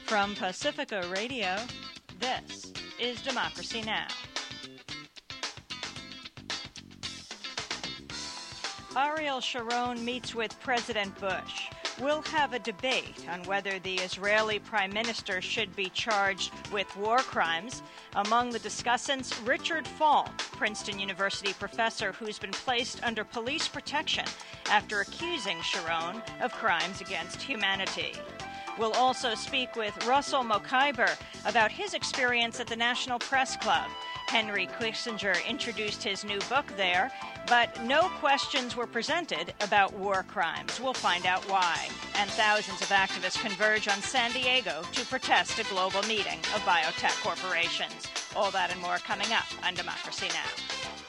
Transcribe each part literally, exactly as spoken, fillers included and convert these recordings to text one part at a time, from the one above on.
From Pacifica Radio, this is Democracy Now! Ariel Sharon meets with President Bush. We'll have a debate on whether the Israeli Prime Minister should be charged with war crimes. Among the discussants, Richard Falk, Princeton University professor who's been placed under police protection after accusing Sharon of crimes against humanity. We'll also speak with Russell Mokhiber about his experience at the National Press Club. Henry Kissinger introduced his new book there, but no questions were presented about war crimes. We'll find out why. And thousands of activists converge on San Diego to protest a global meeting of biotech corporations. All that and more coming up on Democracy Now!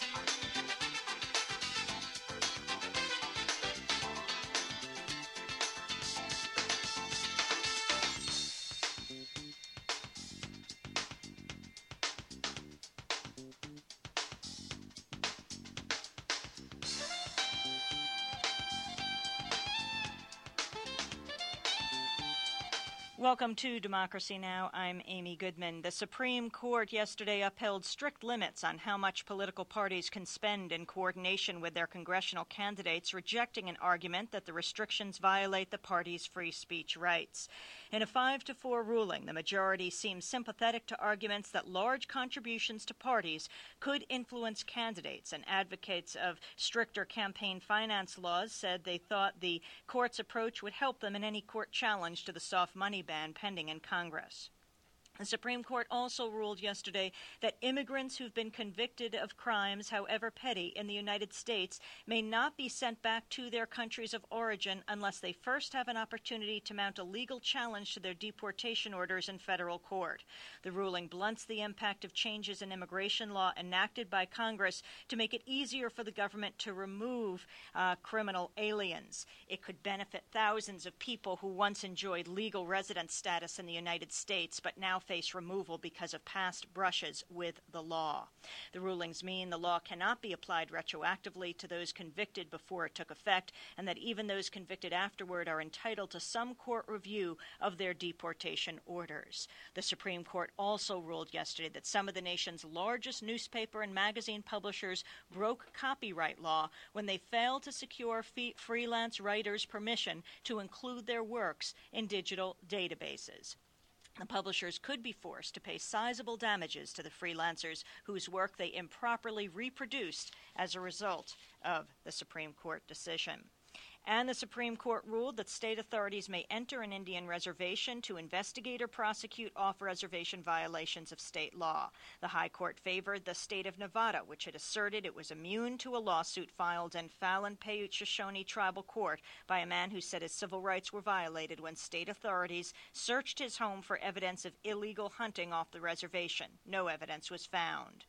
Welcome to Democracy Now! I'm Amy Goodman. The Supreme Court yesterday upheld strict limits on how much political parties can spend in coordination with their congressional candidates, rejecting an argument that the restrictions violate the party's free speech rights. In a five to four ruling, the majority seemed sympathetic to arguments that large contributions to parties could influence candidates, and advocates of stricter campaign finance laws said they thought the court's approach would help them in any court challenge to the soft money ban pending in Congress. The Supreme Court also ruled yesterday that immigrants who've been convicted of crimes, however petty, in the United States may not be sent back to their countries of origin unless they first have an opportunity to mount a legal challenge to their deportation orders in federal court. The ruling blunts the impact of changes in immigration law enacted by Congress to make it easier for the government to remove uh, criminal aliens. It could benefit thousands of people who once enjoyed legal residence status in the United States, but now face removal because of past brushes with the law. The rulings mean the law cannot be applied retroactively to those convicted before it took effect, and that even those convicted afterward are entitled to some court review of their deportation orders. The Supreme Court also ruled yesterday that some of the nation's largest newspaper and magazine publishers broke copyright law when they failed to secure fee- freelance writers' permission to include their works in digital databases. The publishers could be forced to pay sizable damages to the freelancers whose work they improperly reproduced as a result of the Supreme Court decision. And the Supreme Court ruled that state authorities may enter an Indian reservation to investigate or prosecute off-reservation violations of state law. The High Court favored the state of Nevada, which had asserted it was immune to a lawsuit filed in Fallon Paiute Shoshone Tribal Court by a man who said his civil rights were violated when state authorities searched his home for evidence of illegal hunting off the reservation. No evidence was found.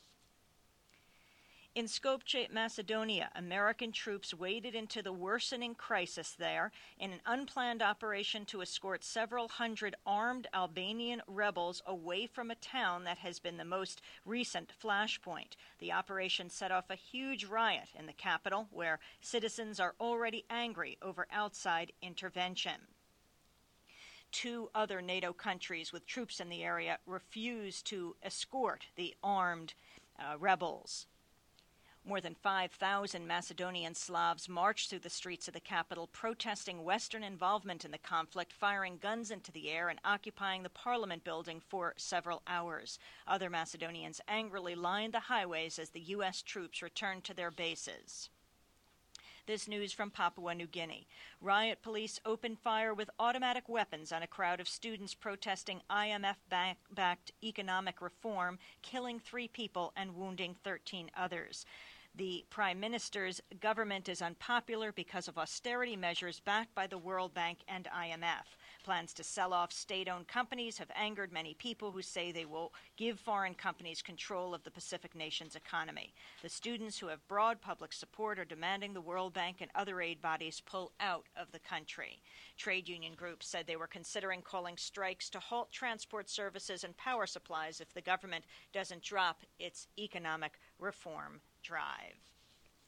In Skopje, Macedonia, American troops waded into the worsening crisis there in an unplanned operation to escort several hundred armed Albanian rebels away from a town that has been the most recent flashpoint. The operation set off a huge riot in the capital, where citizens are already angry over outside intervention. Two other NATO countries with troops in the area refused to escort the armed uh, rebels. More than five thousand Macedonian Slavs marched through the streets of the capital, protesting Western involvement in the conflict, firing guns into the air and occupying the parliament building for several hours. Other Macedonians angrily lined the highways as the U S troops returned to their bases. This news from Papua New Guinea. Riot police opened fire with automatic weapons on a crowd of students protesting I M F-backed economic reform, killing three people and wounding thirteen others. The Prime Minister's government is unpopular because of austerity measures backed by the World Bank and I M F. Plans to sell off state-owned companies have angered many people who say they will give foreign companies control of the Pacific nation's economy. The students, who have broad public support, are demanding the World Bank and other aid bodies pull out of the country. Trade union groups said they were considering calling strikes to halt transport services and power supplies if the government doesn't drop its economic reform drive.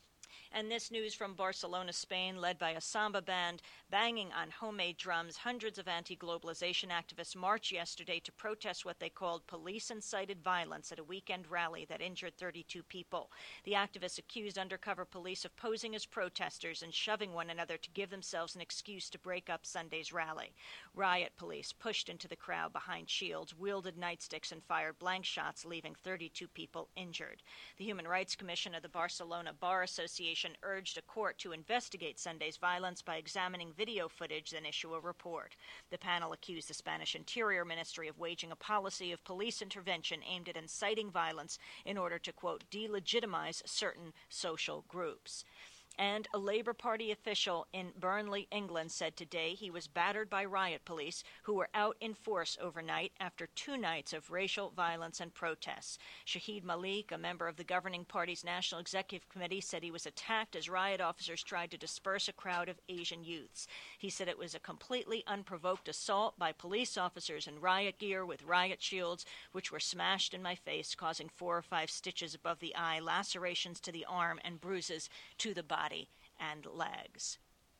And this news from Barcelona, Spain, led by a samba band banging on homemade drums. Hundreds of anti-globalization activists marched yesterday to protest what they called police-incited violence at a weekend rally that injured thirty-two people. The activists accused undercover police of posing as protesters and shoving one another to give themselves an excuse to break up Sunday's rally. Riot police pushed into the crowd behind shields, wielded nightsticks, and fired blank shots, leaving thirty-two people injured. The Human Rights Commission of the Barcelona Bar Association urged a court to investigate Sunday's violence by examining video footage and issue a report. The panel accused the Spanish Interior Ministry of waging a policy of police intervention aimed at inciting violence in order to, quote, delegitimize certain social groups. And a Labour Party official in Burnley, England, said today he was battered by riot police who were out in force overnight after two nights of racial violence and protests. Shahid Malik, a member of the governing party's National Executive Committee, said he was attacked as riot officers tried to disperse a crowd of Asian youths. He said it was a completely unprovoked assault by police officers in riot gear with riot shields, which were smashed in my face, causing four or five stitches above the eye, lacerations to the arm, and bruises to the body and legs.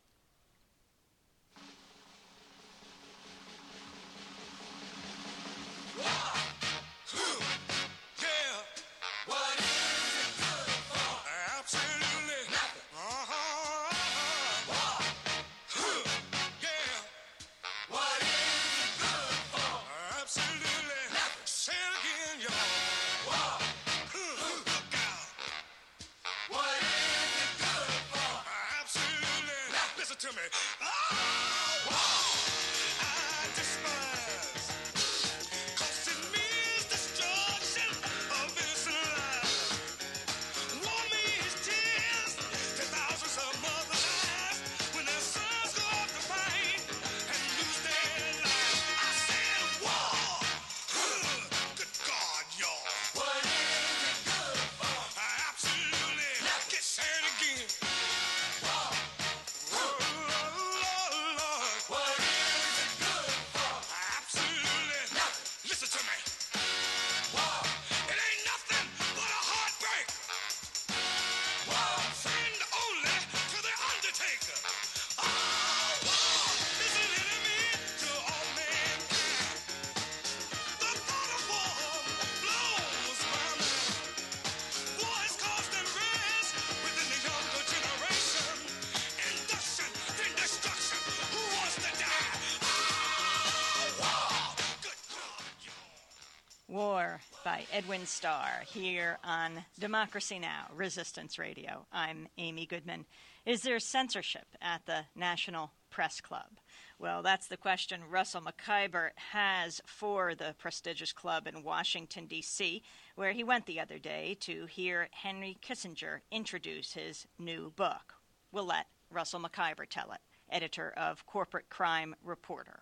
War by Edwin Starr here on Democracy Now! Resistance Radio. I'm Amy Goodman. Is there censorship at the National Press Club? Well, that's the question Russell McIver has for the prestigious club in Washington, D C, where he went the other day to hear Henry Kissinger introduce his new book. We'll let Russell McIver tell it, editor of Corporate Crime Reporter.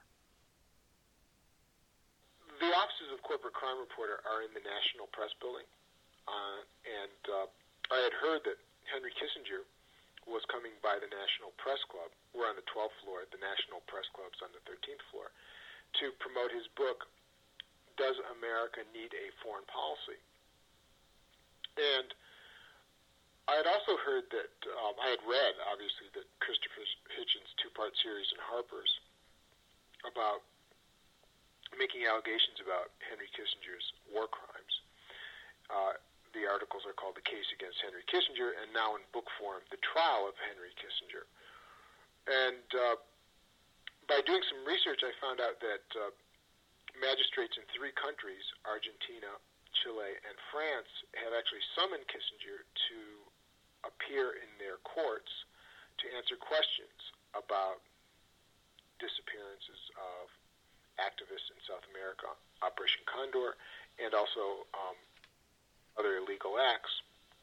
The offices of Corporate Crime Reporter are in the National Press Building, uh, and uh, I had heard that Henry Kissinger was coming by the National Press Club. We're on the twelfth floor. The National Press Club's on the thirteenth floor, to promote his book, Does America Need a Foreign Policy? And I had also heard that, um, I had read, obviously, that Christopher Hitchens' two-part series in Harper's about making allegations about Henry Kissinger's war crimes. Uh, the articles are called The Case Against Henry Kissinger, and now in book form, The Trial of Henry Kissinger. And uh, by doing some research, I found out that uh, magistrates in three countries, Argentina, Chile, and France, have actually summoned Kissinger to appear in their courts to answer questions about disappearances of activists in South America, Operation Condor, and also um, other illegal acts.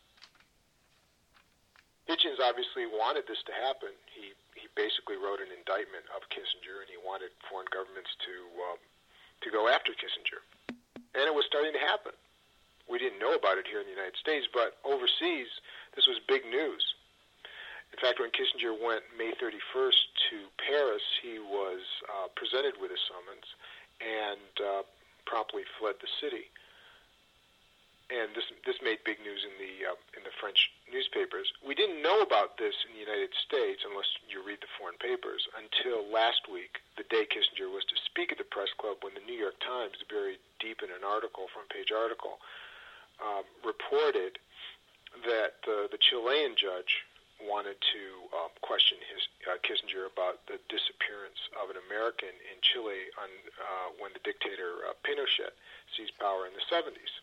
Hitchens obviously wanted this to happen. He he basically wrote an indictment of Kissinger, and he wanted foreign governments to um, to go after Kissinger. And it was starting to happen. We didn't know about it here in the United States, but overseas, this was big news. In fact, when Kissinger went May thirty-first to Paris, he was uh, presented with a summons and uh, promptly fled the city. and this this made big news in the uh, in the French newspapers. We didn't know about this in the United States, unless you read the foreign papers, until last week, the day Kissinger was to speak at the press club, when the New York Times, buried deep in an article, front page article, um, reported that uh, the Chilean judge wanted to uh, question his uh, Kissinger about the disappearance of an American in Chile on, uh, when the dictator uh, Pinochet seized power in the seventies.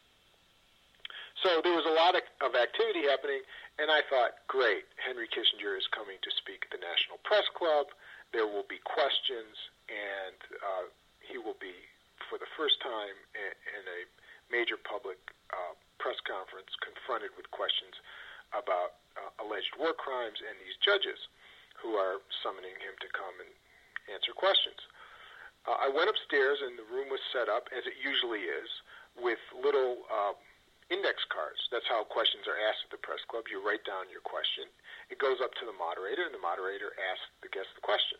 So there was a lot of, of activity happening, and I thought, great, Henry Kissinger is coming to speak at the National Press Club. There will be questions, and uh, he will be, for the first time in, in a major public uh, press conference, confronted with questions about uh, alleged war crimes and these judges who are summoning him to come and answer questions. Uh, I went upstairs, and the room was set up, as it usually is, with little Uh, index cards. That's how questions are asked at the press club. You write down your question. It goes up to the moderator, and the moderator asks the guest the question.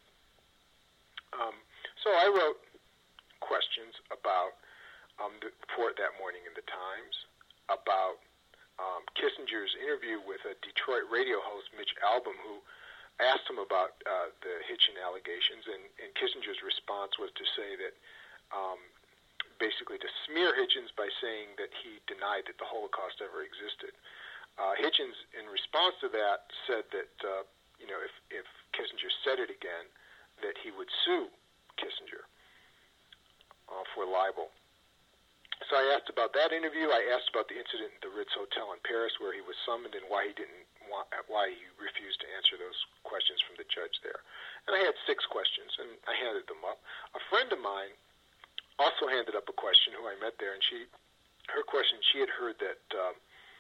Um, so I wrote questions about um, the report that morning in the Times, about um, Kissinger's interview with a Detroit radio host, Mitch Albom, who asked him about uh, the Hitchin allegations, and, and Kissinger's response was to say that um, basically to smear Hitchens by saying that he denied that the Holocaust ever existed. Uh, Hitchens, in response to that, said that uh, you know if, if Kissinger said it again, that he would sue Kissinger uh, for libel. So I asked about that interview. I asked about the incident at the Ritz Hotel in Paris, where he was summoned, and why he didn't want, why he refused to answer those questions from the judge there. And I had six questions, and I handed them up. A friend of mine also handed up a question, who I met there, and she, her question, she had heard that um,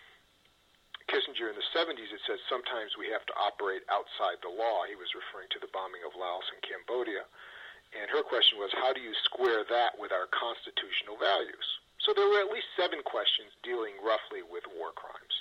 Kissinger in the seventies had said sometimes we have to operate outside the law. He was referring to the bombing of Laos and Cambodia. And her question was, how do you square that with our constitutional values? So there were at least seven questions dealing roughly with war crimes.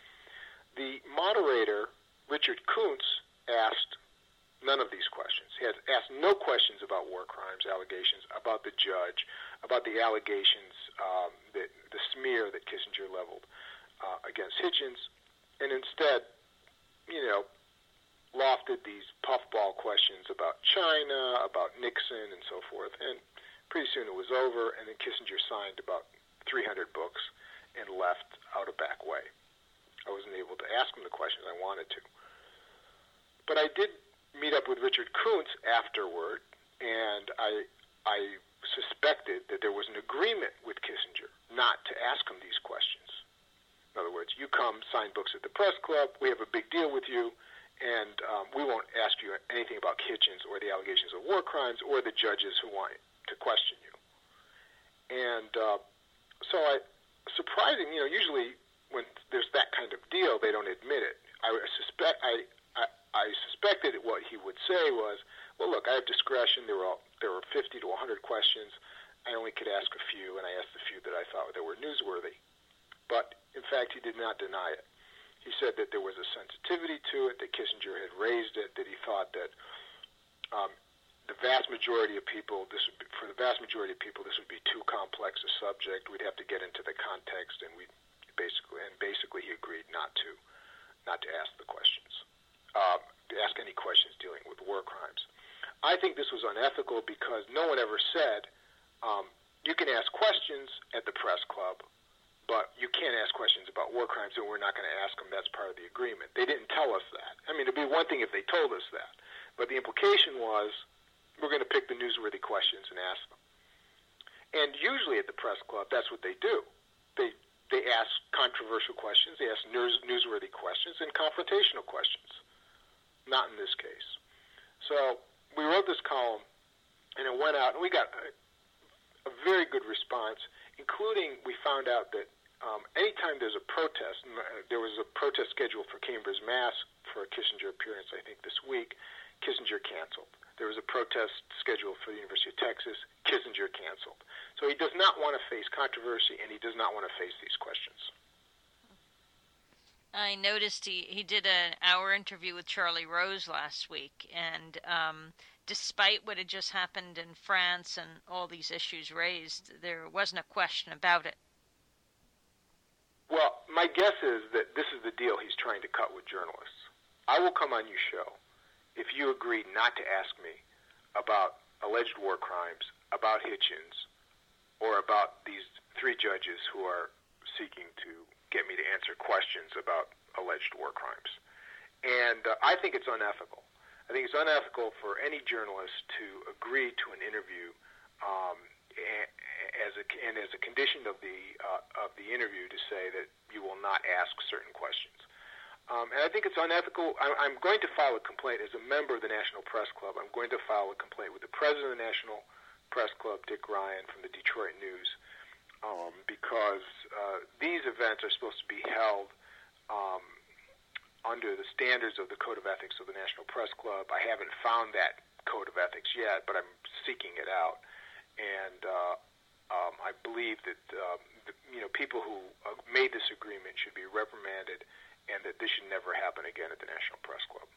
The moderator, Richard Kuntz, asked none of these questions. He had asked no questions about war crimes, allegations, about the judge, about the allegations, um, that, the smear that Kissinger leveled uh, against Hitchens, and instead, you know, lofted these puffball questions about China, about Nixon, and so forth. And pretty soon it was over, and then Kissinger signed about three hundred books and left out a back way. I wasn't able to ask him the questions I wanted to. But I did meet up with Richard Kuntz afterward, and I I suspected that there was an agreement with Kissinger not to ask him these questions. In other words, you come, sign books at the press club, we have a big deal with you, and um, we won't ask you anything about Hitchens or the allegations of war crimes or the judges who want to question you. And uh, so I, surprising, you know, usually when there's that kind of deal, they don't admit it. I suspect I. I suspected what he would say was, well, look, I have discretion. There were all, there were fifty to one hundred questions. I only could ask a few, and I asked the few that I thought that were newsworthy. But, in fact, he did not deny it. He said that there was a sensitivity to it, that Kissinger had raised it, that he thought that um, the vast majority of people, this would be, for the vast majority of people, this would be too complex a subject. We'd have to get into the context, and we basically, and basically he agreed not to, not to ask the questions. Uh, to ask any questions dealing with war crimes. I think this was unethical because no one ever said, um, you can ask questions at the press club, but you can't ask questions about war crimes, and we're not going to ask them. That's part of the agreement. They didn't tell us that. I mean, it'd be one thing if they told us that, but the implication was we're going to pick the newsworthy questions and ask them. And usually at the press club, that's what they do. They they ask controversial questions, they ask news, newsworthy questions, and confrontational questions. Not in this case. So we wrote this column, and it went out, and we got a, a very good response, including we found out that um, anytime there's a protest, there was a protest scheduled for Cambridge, Mass. For a Kissinger appearance, I think, this week, Kissinger canceled. There was a protest scheduled for the University of Texas, Kissinger canceled. So he does not want to face controversy, and he does not want to face these questions. I noticed he, he did an hour interview with Charlie Rose last week, and um, despite what had just happened in France and all these issues raised, there wasn't a question about it. Well, my guess is that this is the deal he's trying to cut with journalists. I will come on your show if you agree not to ask me about alleged war crimes, about Hitchens, or about these three judges who are seeking to get me to answer questions about alleged war crimes. And uh, I think it's unethical. I think it's unethical for any journalist to agree to an interview um, as a, and as a condition of the uh, of the interview to say that you will not ask certain questions. Um, and I think it's unethical. I, I'm going to file a complaint as a member of the National Press Club. I'm going to file a complaint with the president of the National Press Club, Dick Ryan, from the Detroit News, um, because uh, these events are supposed to be held um, under the standards of the Code of Ethics of the National Press Club. I haven't found that Code of Ethics yet, but I'm seeking it out. And uh, um, I believe that um, the, you know people who uh, made this agreement should be reprimanded, and that this should never happen again at the National Press Club.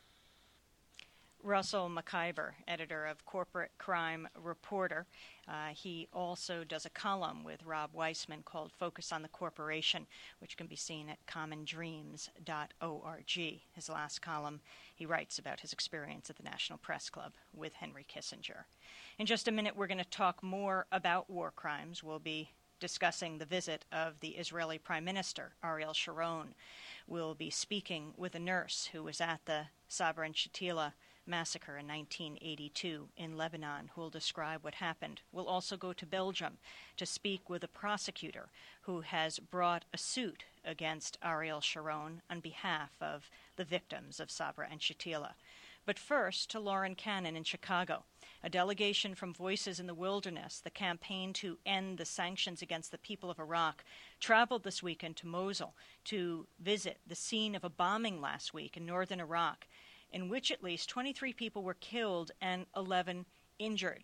Russell McIver, editor of Corporate Crime Reporter. Uh, he also does a column with Rob Weissman called Focus on the Corporation, which can be seen at common dreams dot org. His last column, he writes about his experience at the National Press Club with Henry Kissinger. In just a minute, we're going to talk more about war crimes. We'll be discussing the visit of the Israeli Prime Minister, Ariel Sharon. We'll be speaking with a nurse who was at the Sabra and Shatila massacre in nineteen eighty-two in Lebanon, who will describe what happened. We'll also go to Belgium to speak with a prosecutor who has brought a suit against Ariel Sharon on behalf of the victims of Sabra and Shatila. But first, to Lauren Cannon in Chicago. A delegation from Voices in the Wilderness, the campaign to end the sanctions against the people of Iraq, traveled this weekend to Mosul to visit the scene of a bombing last week in northern Iraq, in which at least twenty-three people were killed and eleven injured.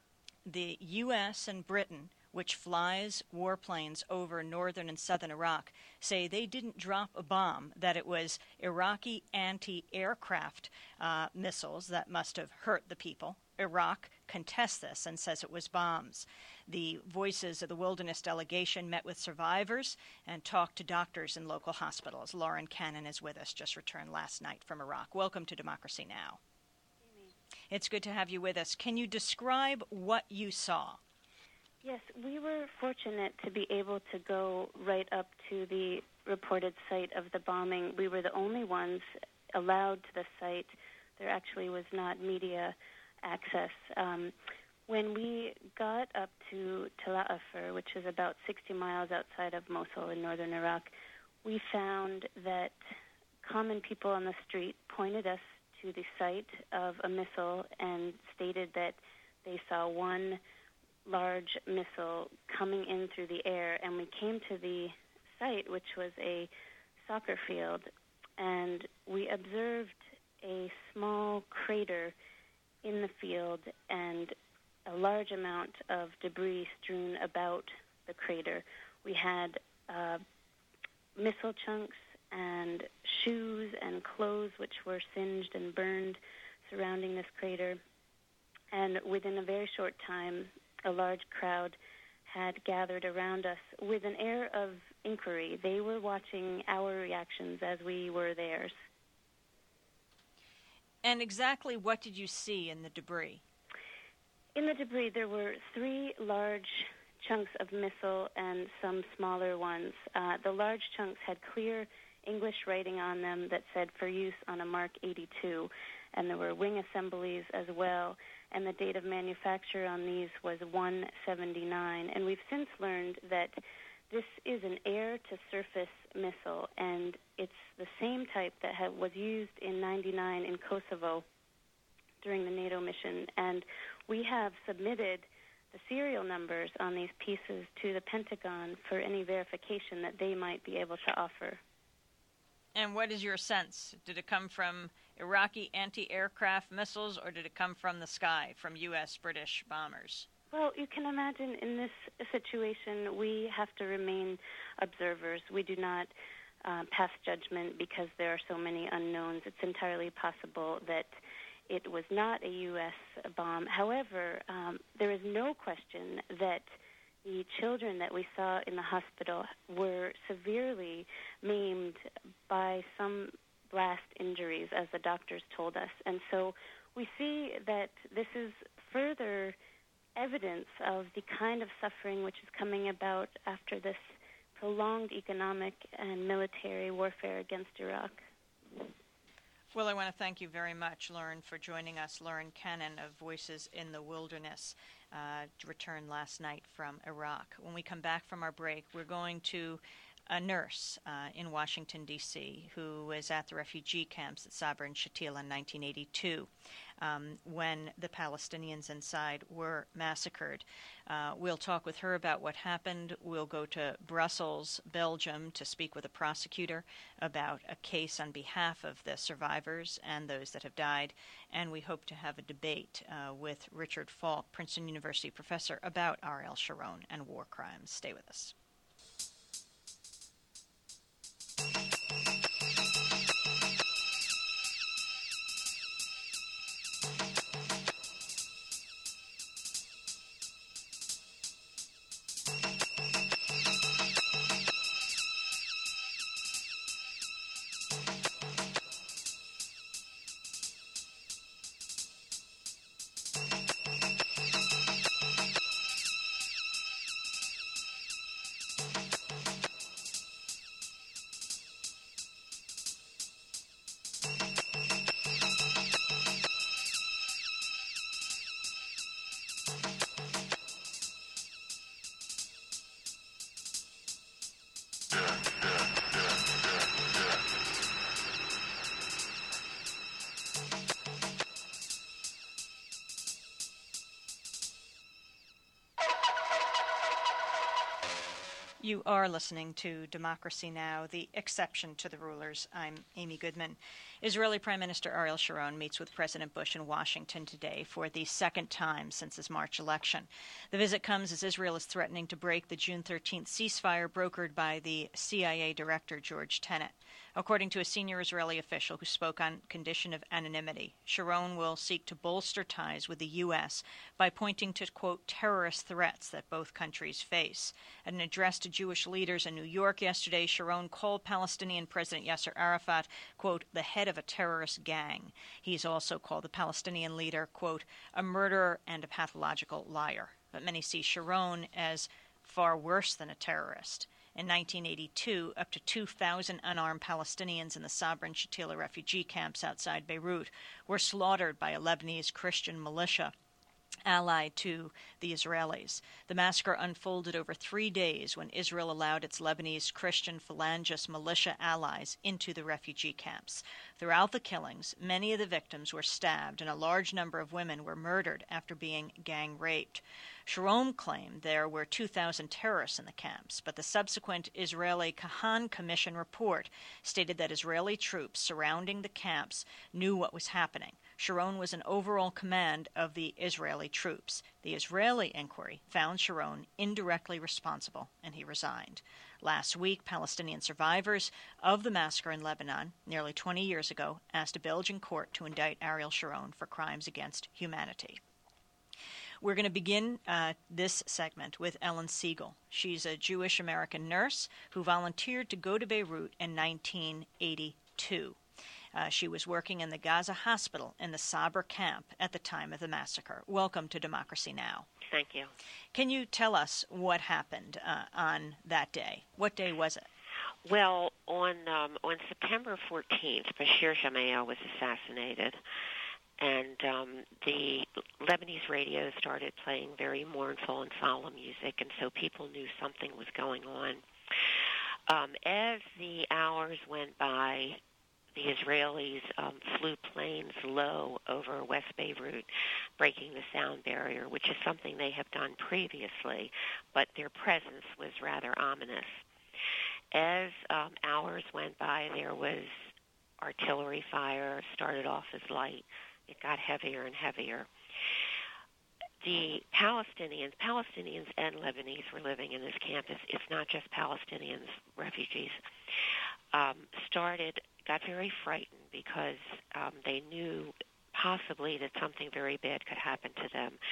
The U S and Britain, which flies warplanes over northern and southern Iraq, say they didn't drop a bomb, that it was Iraqi anti-aircraft uh, missiles that must have hurt the people. Iraq contests this and says it was bombs. The Voices of the Wilderness delegation met with survivors and talked to doctors in local hospitals. Lauren Cannon is with us, just returned last night from Iraq. Welcome to Democracy Now! Amy. It's good to have you with us. Can you describe what you saw? Yes, we were fortunate to be able to go right up to the reported site of the bombing. We were the only ones allowed to the site. There actually was not media access. Um, when we got up to Tel Afar, which is about sixty miles outside of Mosul in northern Iraq, we found that common people on the street pointed us to the site of a missile and stated that they saw one large missile coming in through the air, and we came to the site, which was a soccer field, and we observed a small crater in the field and a large amount of debris strewn about the crater. We had uh, missile chunks and shoes and clothes which were singed and burned surrounding this crater. And within a very short time, a large crowd had gathered around us with an air of inquiry. They were watching our reactions as we were theirs. And exactly what did you see in the debris? In the debris, there were three large chunks of missile and some smaller ones. Uh, the large chunks had clear English writing on them that said for use on a Mark eighty-two, and there were wing assemblies as well, and the date of manufacture on these was one seventy-nine. And we've since learned that this is an air-to-surface missile, and it's the same type that had, was used in ninety-nine in Kosovo during the NATO mission. And we have submitted the serial numbers on these pieces to the Pentagon for any verification that they might be able to offer. And what is your sense? Did it come from Iraqi anti-aircraft missiles, or did it come from the sky, from U S British bombers? Well, you can imagine in this situation, we have to remain observers. We do not uh, pass judgment because there are so many unknowns. It's entirely possible that it was not a U S bomb. However, um, there is no question that the children that we saw in the hospital were severely maimed by some blast injuries, as the doctors told us. And so we see that this is further evidence of the kind of suffering which is coming about after this prolonged economic and military warfare against Iraq. Well, I want to thank you very much, Lauren, for joining us. Lauren Cannon of Voices in the Wilderness uh, returned last night from Iraq. When we come back from our break, we're going to a nurse uh, in Washington, D C, who was at the refugee camps at Sabra and Shatila in nineteen eighty-two um, when the Palestinians inside were massacred. Uh, we'll talk with her about what happened. We'll go to Brussels, Belgium, to speak with a prosecutor about a case on behalf of the survivors and those that have died. And we hope to have a debate uh, with Richard Falk, Princeton University professor, about Ariel Sharon and war crimes. Stay with us. You are listening to Democracy Now!, the exception to the rulers. I'm Amy Goodman. Israeli Prime Minister Ariel Sharon meets with President Bush in Washington today for the second time since his March election. The visit comes as Israel is threatening to break the June thirteenth ceasefire brokered by the C I A Director George Tenet. According to a senior Israeli official who spoke on condition of anonymity, Sharon will seek to bolster ties with the U S by pointing to, quote, terrorist threats that both countries face. At an address to Jewish leaders in New York yesterday, Sharon called Palestinian President Yasser Arafat, quote, the head of a terrorist gang. He's also called the Palestinian leader, quote, a murderer and a pathological liar. But many see Sharon as far worse than a terrorist. In nineteen eighty-two, up to two thousand unarmed Palestinians in the Sabra and Shatila refugee camps outside Beirut were slaughtered by a Lebanese Christian militia allied to the Israelis. The massacre unfolded over three days when Israel allowed its Lebanese Christian Phalangist militia allies into the refugee camps. Throughout the killings, many of the victims were stabbed and a large number of women were murdered after being gang raped. Sharon claimed there were two thousand terrorists in the camps, but the subsequent Israeli Kahan Commission report stated that Israeli troops surrounding the camps knew what was happening. Sharon was in overall command of the Israeli troops. The Israeli inquiry found Sharon indirectly responsible, and he resigned. Last week, Palestinian survivors of the massacre in Lebanon, nearly twenty years ago, asked a Belgian court to indict Ariel Sharon for crimes against humanity. We're going to begin uh, this segment with Ellen Siegel. She's a Jewish-American nurse who volunteered to go to Beirut in nineteen eighty-two. Uh, she was working in the Gaza hospital in the Sabra camp at the time of the massacre. Welcome to Democracy Now! Thank you. Can you tell us what happened uh, on that day? What day was it? Well, on um, on September fourteenth, Bashir Gemayel was assassinated, and um, the Lebanese radio started playing very mournful and solemn music, and so people knew something was going on. Um, as the hours went by, the Israelis um, flew planes low over West Beirut, breaking the sound barrier, which is something they have done previously, but their presence was rather ominous. As um, hours went by, there was artillery fire, started off as light. It got heavier and heavier. The Palestinians, Palestinians and Lebanese were living in this camp. It's, it's not just Palestinians, refugees, um, started, got very frightened because um, they knew possibly that something very bad could happen to them.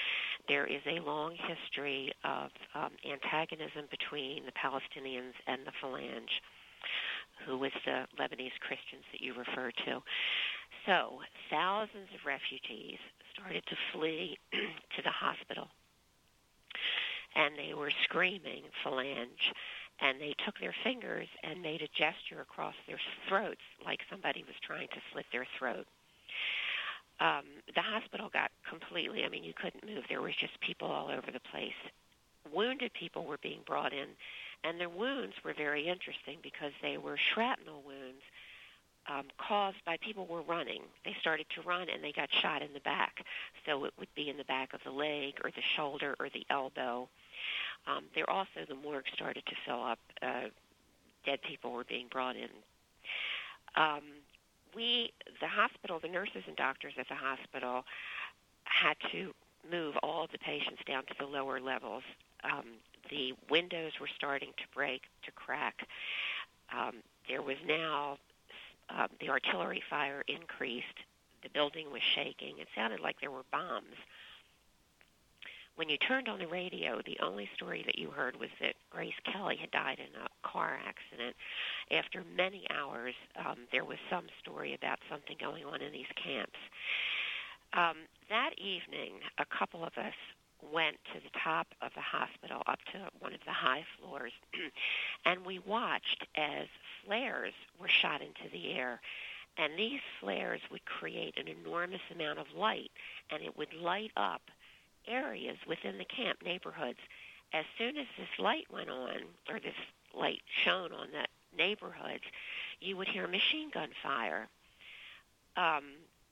there is a long history of um, antagonism between the Palestinians and the Phalange, who was the Lebanese Christians that you referred to. So thousands of refugees started to flee to the hospital, and they were screaming Phalange, and they took their fingers and made a gesture across their throats like somebody was trying to slit their throat. Um, the hospital got completely, I mean, you couldn't move. There was just people all over the place. Wounded people were being brought in, and their wounds were very interesting because they were shrapnel wounds um, caused by people were running. They started to run, and they got shot in the back. So it would be in the back of the leg or the shoulder or the elbow. Um, there also, the morgue started to fill up. Uh, dead people were being brought in. Um, we, the hospital, the nurses and doctors at the hospital had to move all of the patients down to the lower levels. Um, the windows were starting to break, to crack. Um, there was now, uh, the artillery fire increased. The building was shaking. It sounded like there were bombs. When you turned on the radio, the only story that you heard was that Grace Kelly had died in a car accident. After many hours, um, there was some story about something going on in these camps. Um, that evening, a couple of us went to the top of the hospital, up to one of the high floors, and we watched as flares were shot into the air. And these flares would create an enormous amount of light, and it would light up areas within the camp neighborhoods. As soon as this light went on, or this light shone on the neighborhoods, you would hear machine gun fire. Um,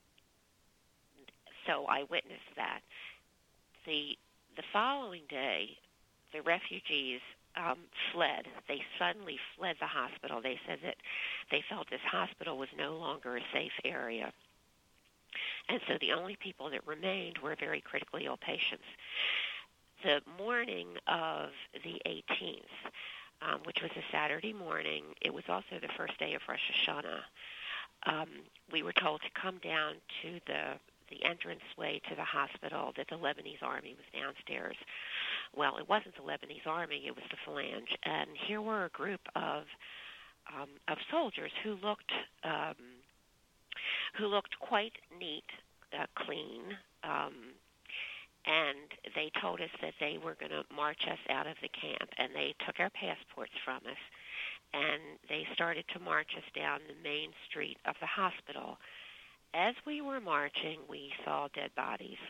so I witnessed that. The the following day, the refugees um, fled. They suddenly fled the hospital. They said that they felt this hospital was no longer a safe area. And so the only people that remained were very critically ill patients. The morning of the eighteenth, um, which was a Saturday morning, it was also the first day of Rosh Hashanah. Um, we were told to come down to the the entranceway to the hospital, that the Lebanese army was downstairs. Well, it wasn't the Lebanese army, it was the Phalange. And here were a group of um, of soldiers who looked um, who looked quite neat, uh, clean, um, and they told us that they were going to march us out of the camp, and they took our passports from us, and they started to march us down the main street of the hospital. As we were marching, we saw dead bodies.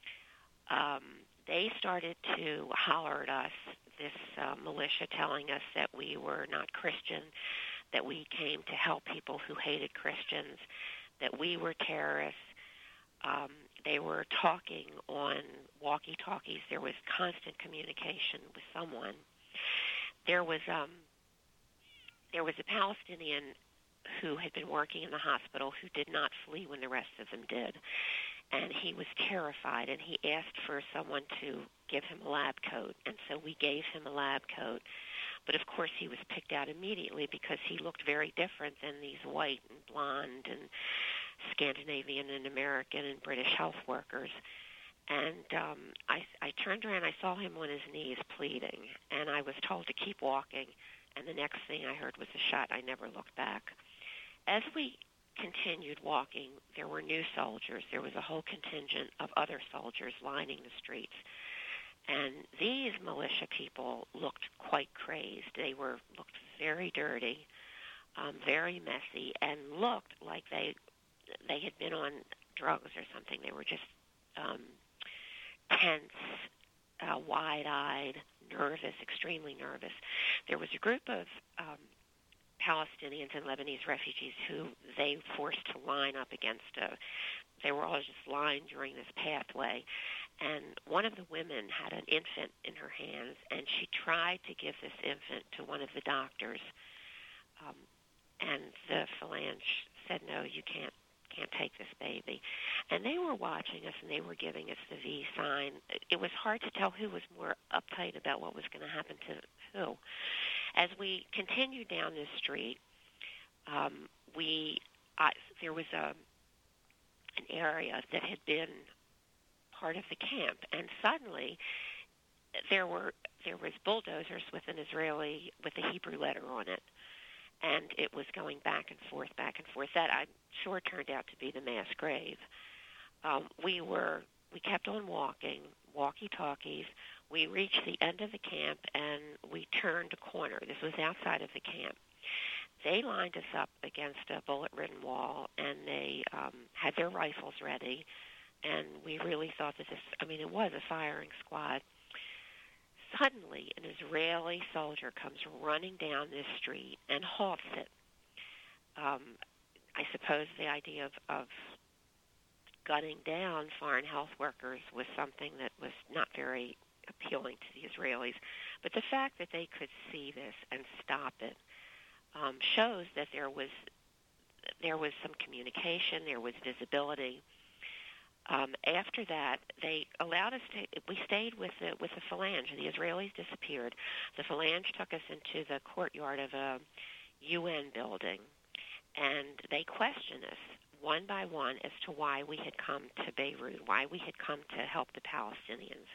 Um, they started to holler at us, this uh, militia, telling us that we were not Christian, that we came to help people who hated Christians, that we were terrorists. Um, they were talking on walkie-talkies. There was constant communication with someone. There was um, there was a Palestinian who had been working in the hospital who did not flee when the rest of them did. And he was terrified, and he asked for someone to give him a lab coat. And so we gave him a lab coat. But, of course, he was picked out immediately because he looked very different than these white and blonde and Scandinavian and American and British health workers. And um, I, I turned around, I saw him on his knees pleading, and I was told to keep walking. And the next thing I heard was a shot. I never looked back. As we continued walking, there were new soldiers. There was a whole contingent of other soldiers lining the streets. And these militia people looked quite crazed. They were looked very dirty, um, very messy, and looked like they they had been on drugs or something. They were just um, tense, uh, wide-eyed, nervous, extremely nervous. There was a group of um, Palestinians and Lebanese refugees who they forced to line up against a, they were all just lined during this pathway. And one of the women had an infant in her hands, and she tried to give this infant to one of the doctors. Um, and the Phalange said, no, you can't can't take this baby. And they were watching us, and they were giving us the V sign. It was hard to tell who was more uptight about what was going to happen to who. As we continued down this street, um, we I, there was a an area that had been part of the camp. And suddenly there were there was bulldozers with an Israeli, with a Hebrew letter on it. And it was going back and forth, back and forth. That, I'm sure, turned out to be the mass grave. Um, we were, we kept on walking, walkie-talkies. We reached the end of the camp, and we turned a corner. This was outside of the camp. They lined us up against a bullet-ridden wall, and they um, had their rifles ready. And we really thought that this, I mean, it was a firing squad. Suddenly, an Israeli soldier comes running down this street and halts it. Um, I suppose the idea of, of gunning down foreign health workers was something that was not very appealing to the Israelis. But the fact that they could see this and stop it um, shows that there was there was some communication, there was visibility. Um, after that, they allowed us to. We stayed with the with the Phalange. The Israelis disappeared. The Phalange took us into the courtyard of a U N building, and they questioned us one by one as to why we had come to Beirut, why we had come to help the Palestinians.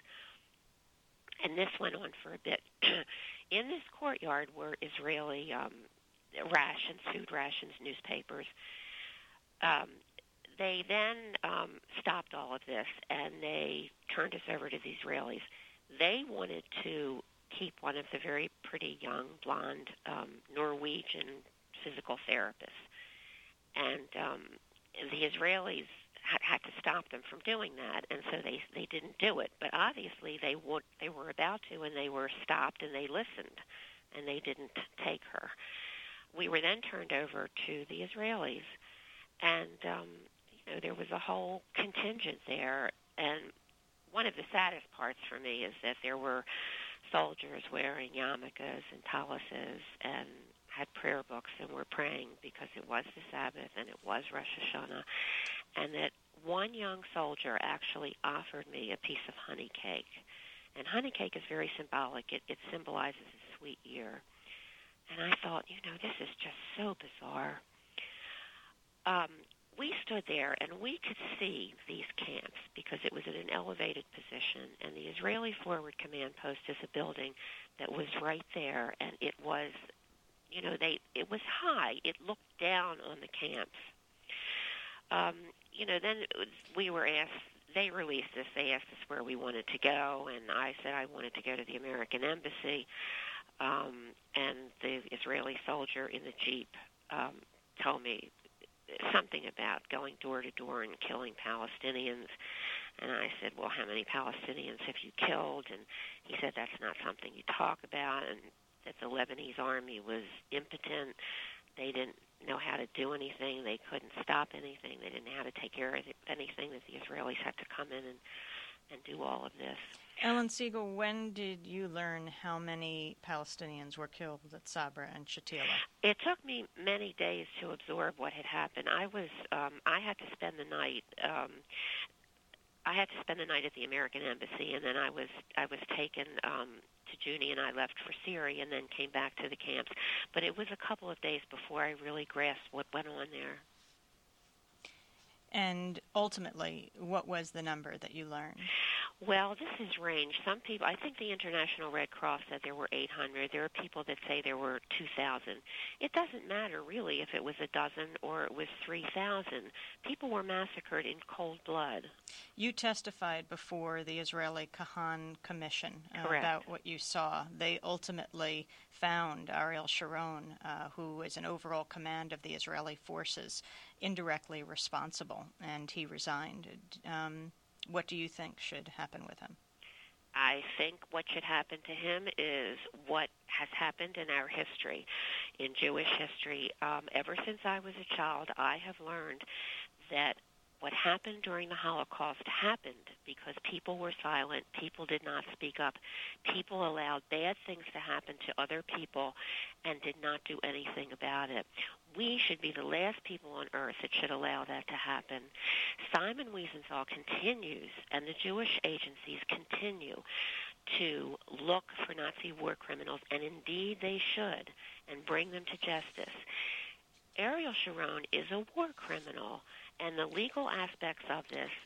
And this went on for a bit. In this courtyard were Israeli um, rations, food rations, newspapers. Um, They then um, stopped all of this, and they turned us over to the Israelis. They wanted to keep one of the very pretty young, blonde um, Norwegian physical therapists. And um, the Israelis had, had to stop them from doing that, and so they they didn't do it. But obviously they, would, they were about to, and they were stopped, and they listened, and they didn't take her. We were then turned over to the Israelis, and um, there was a whole contingent there, and one of the saddest parts for me is that there were soldiers wearing yarmulkes and taluses and had prayer books and were praying because it was the Sabbath and it was Rosh Hashanah, and that one young soldier actually offered me a piece of honey cake. And honey cake is very symbolic. It, it symbolizes a sweet year. And I thought, you know, this is just so bizarre. Um, We stood there, and we could see these camps because it was at an elevated position, and the Israeli Forward Command Post is a building that was right there, and it was, you know, they it was high. It looked down on the camps. Um, you know, then it was, we were asked, they released us, they asked us where we wanted to go, and I said I wanted to go to the American Embassy, um, and the Israeli soldier in the Jeep um, told me something about going door to door and killing Palestinians. And I said, well, how many Palestinians have you killed? And he said, that's not something you talk about, and that the Lebanese army was impotent. They didn't know how to do anything. They couldn't stop anything. They didn't know how to take care of anything, that the Israelis had to come in and, and do all of this. Ellen Siegel, when did you learn how many Palestinians were killed at Sabra and Shatila? It took me many days to absorb what had happened. I was, um, I had to spend the night. Um, I had to spend the night at the American Embassy, and then I was, I was taken um, to Juni, and I left for Syria, and then came back to the camps. But it was a couple of days before I really grasped what went on there. And ultimately, what was the number that you learned? Well, this has ranged. Some people, I think the International Red Cross said there were eight hundred. There are people that say there were two thousand. It doesn't matter, really, if it was a dozen or it was three thousand. People were massacred in cold blood. You testified before the Israeli Kahan Commission uh, Correct. about what you saw. They ultimately found Ariel Sharon, uh, who was in overall command of the Israeli forces, indirectly responsible, and he resigned. Um, What do you think should happen with him? I think what should happen to him is what has happened in our history, in Jewish history. Um, ever since I was a child, I have learned that what happened during the Holocaust happened because people were silent, people did not speak up, people allowed bad things to happen to other people and did not do anything about it. We should be the last people on earth that should allow that to happen. Simon Wiesenthal continues, and the Jewish agencies continue to look for Nazi war criminals, and indeed they should, and bring them to justice. Ariel Sharon is a war criminal, and the legal aspects of this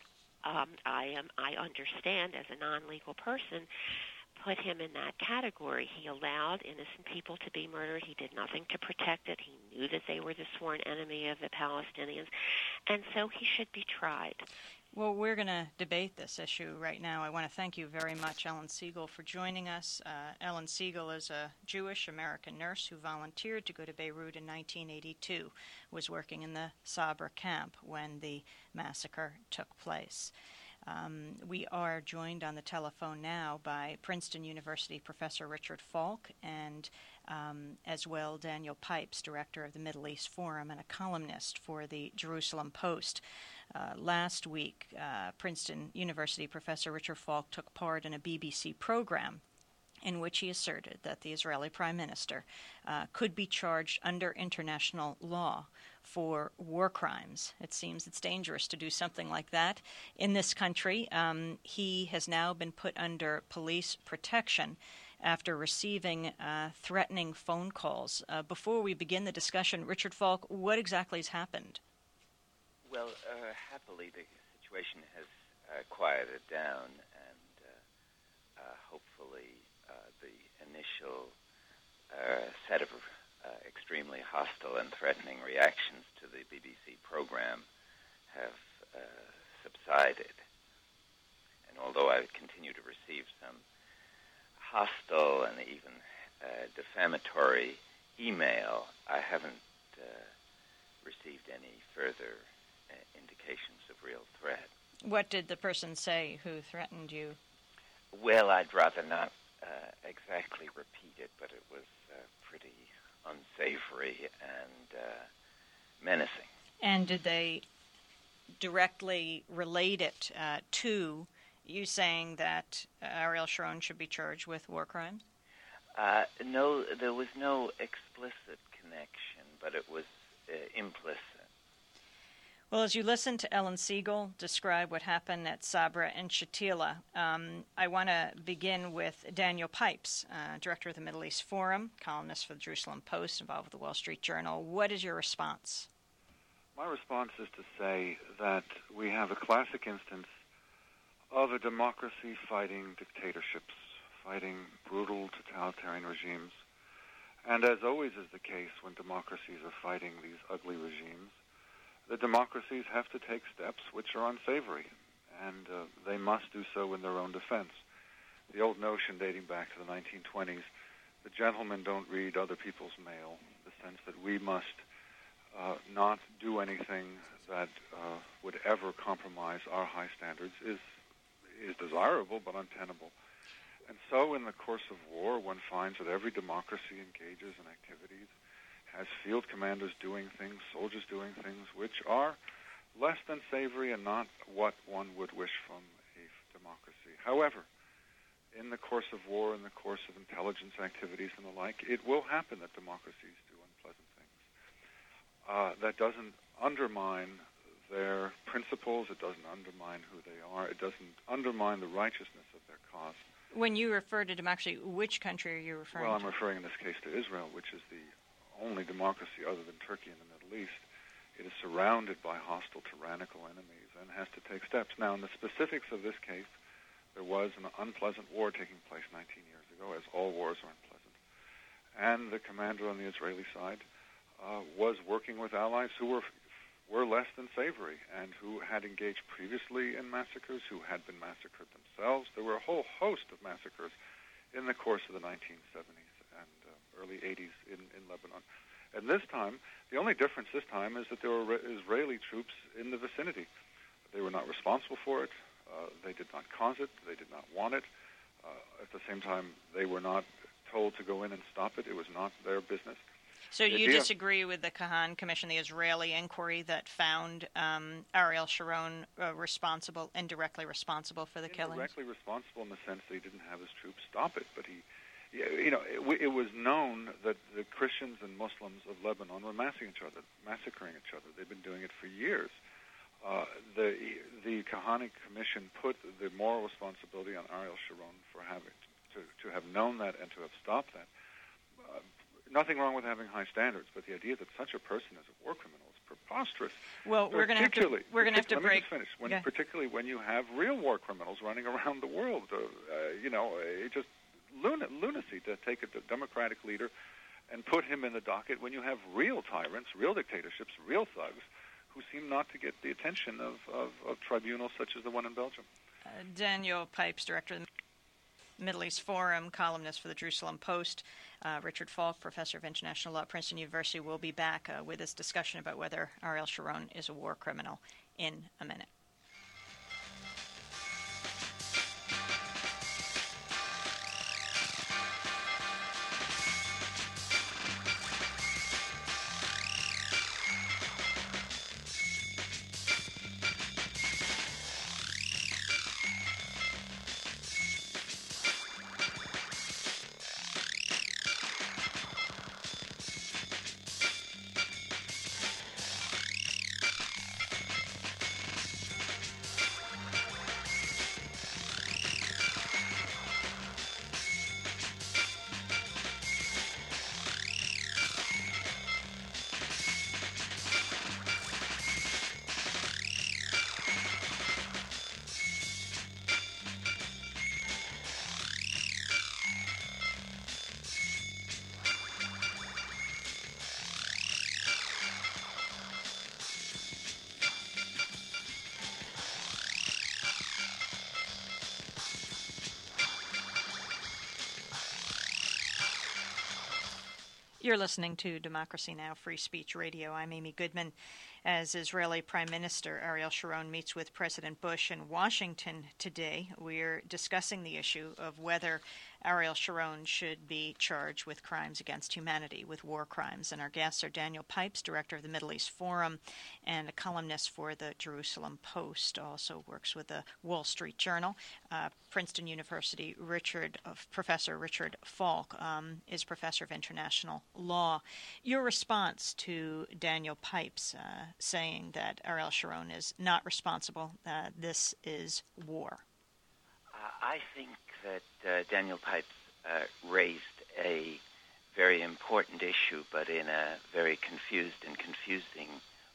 um, I am I understand as a non-legal person put him in that category. He allowed innocent people to be murdered. He did nothing to protect it. He knew that they were the sworn enemy of the Palestinians, and so he should be tried. Well, we're going to debate this issue right now. I want to thank you very much, Ellen Siegel, for joining us. Uh, Ellen Siegel is a Jewish-American nurse who volunteered to go to Beirut in nineteen eighty-two, was working in the Sabra camp when the massacre took place. Um, we are joined on the telephone now by Princeton University professor Richard Falk and um, as well Daniel Pipes, director of the Middle East Forum and a columnist for the Jerusalem Post. Uh, last week, uh, Princeton University professor Richard Falk took part in a B B C program in which he asserted that the Israeli prime minister uh, could be charged under international law for war crimes. It seems it's dangerous to do something like that in this country. Um, he has now been put under police protection after receiving uh, threatening phone calls. Uh, before we begin the discussion, Richard Falk, what exactly has happened? Well, uh, happily, the situation has uh, quieted down, and uh, uh, hopefully uh, the initial uh, set of uh, extremely hostile and threatening reactions to the B B C program have uh, subsided. And although I continue to receive some hostile and even uh, defamatory email, I haven't uh, received any further uh, indications of real threat. What did the person say who threatened you? Well, I'd rather not uh, exactly repeat it, but it was uh, pretty unsavory and uh, menacing. And did they directly relate it uh, to you saying that Ariel Sharon should be charged with war crimes? Uh, no, there was no explicit connection, but it was uh, implicit. Well, as you listen to Ellen Siegel describe what happened at Sabra and Shatila, um, I want to begin with Daniel Pipes, uh, director of the Middle East Forum, columnist for the Jerusalem Post, involved with the Wall Street Journal. What is your response? My response is to say that we have a classic instance of a democracy fighting dictatorships, fighting brutal totalitarian regimes. And as always is the case when democracies are fighting these ugly regimes, the democracies have to take steps which are unsavory, and uh, they must do so in their own defense. The old notion dating back to the nineteen twenties, the gentlemen don't read other people's mail, the sense that we must uh, not do anything that uh, would ever compromise our high standards is is desirable but untenable. And so in the course of war, one finds that every democracy engages in activities, has field commanders doing things, soldiers doing things which are less than savory and not what one would wish from a democracy. However, in the course of war, in the course of intelligence activities and the like, it will happen that democracies do unpleasant things. Uh, that doesn't undermine their principles, it doesn't undermine who they are, it doesn't undermine the righteousness of their cause. When you refer to democracy, which country are you referring well, to? Well, I'm referring in this case to Israel, which is the only democracy other than Turkey in the Middle East. It is surrounded by hostile, tyrannical enemies and has to take steps. Now, in the specifics of this case, there was an unpleasant war taking place nineteen years ago, as all wars are unpleasant. And the commander on the Israeli side uh, was working with allies who were were less than savory and who had engaged previously in massacres, who had been massacred themselves. There were a whole host of massacres in the course of the nineteen seventies and uh, early eighties in, in Lebanon. And this time, the only difference this time is that there were Israeli troops in the vicinity. They were not responsible for it. Uh, they did not cause it. They did not want it. Uh, at the same time, they were not told to go in and stop it. It was not their business. So The you idea- disagree with the Kahan Commission, the Israeli inquiry that found um, Ariel Sharon uh, responsible, indirectly responsible for the killings? Indirectly responsible in the sense that he didn't have his troops stop it, but he, you know, it, it was known that the Christians and Muslims of Lebanon were massacring each other, massacring each other. They've been doing it for years. Uh, the the Kahanic Commission put the moral responsibility on Ariel Sharon for having to, to have known that and to have stopped that. Uh, nothing wrong with having high standards, but the idea that such a person is a war criminal is preposterous. Well, we're going to have to we're going to have to let break. Me just finish. When, yeah. Particularly when you have real war criminals running around the world, uh, uh, you know, it just lun- lunacy to take a d- democratic leader and put him in the docket when you have real tyrants, real dictatorships, real thugs who seem not to get the attention of, of, of tribunals such as the one in Belgium. Uh, Daniel Pipes, director of the Middle East Forum, columnist for the Jerusalem Post. Uh, Richard Falk, professor of international law at Princeton University, will be back uh, with this discussion about whether Ariel Sharon is a war criminal in a minute. You're listening to Democracy Now! Free Speech Radio. I'm Amy Goodman. As Israeli Prime Minister Ariel Sharon meets with President Bush in Washington today, we're discussing the issue of whether Ariel Sharon should be charged with crimes against humanity, with war crimes. And our guests are Daniel Pipes, director of the Middle East Forum and a columnist for the Jerusalem Post, also works with the Wall Street Journal. Uh, Princeton University, Richard, uh, Professor Richard Falk um, is professor of international law. Your response to Daniel Pipes uh, saying that Ariel Sharon is not responsible, uh, this is war? Uh, I think that uh, Daniel Pipes uh, raised a very important issue, but in a very confused and confusing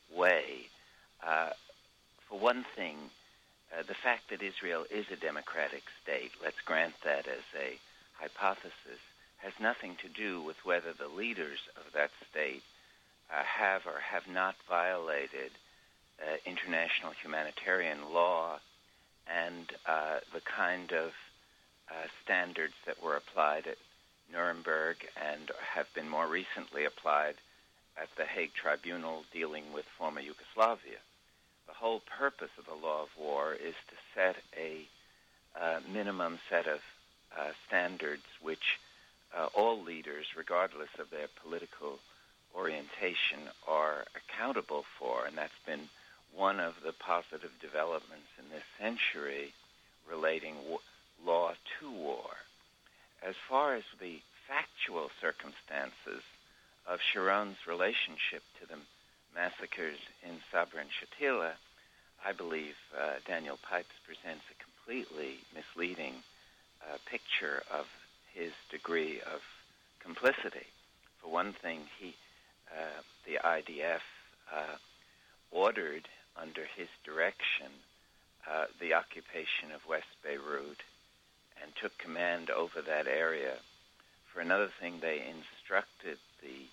way. Uh, for one thing, uh, the fact that Israel is a democratic state, let's grant that as a hypothesis, has nothing to do with whether the leaders of that state uh, have or have not violated uh, international humanitarian law and uh, the kind of uh, standards that were applied at Nuremberg and have been more recently applied at the Hague Tribunal dealing with former Yugoslavia. The whole purpose of the law of war is to set a uh, minimum set of uh, standards which uh, all leaders, regardless of their political orientation, are accountable for, and that's been one of the positive developments in this century relating w- law to war. As far as the factual circumstances of Sharon's relationship to the massacres in Sabra and Shatila, I believe uh, Daniel Pipes presents a completely misleading uh, picture of his degree of complicity. For one thing, he, uh, the I D F uh, ordered under his direction uh, the occupation of West Beirut and took command over that area. For another thing, they instructed the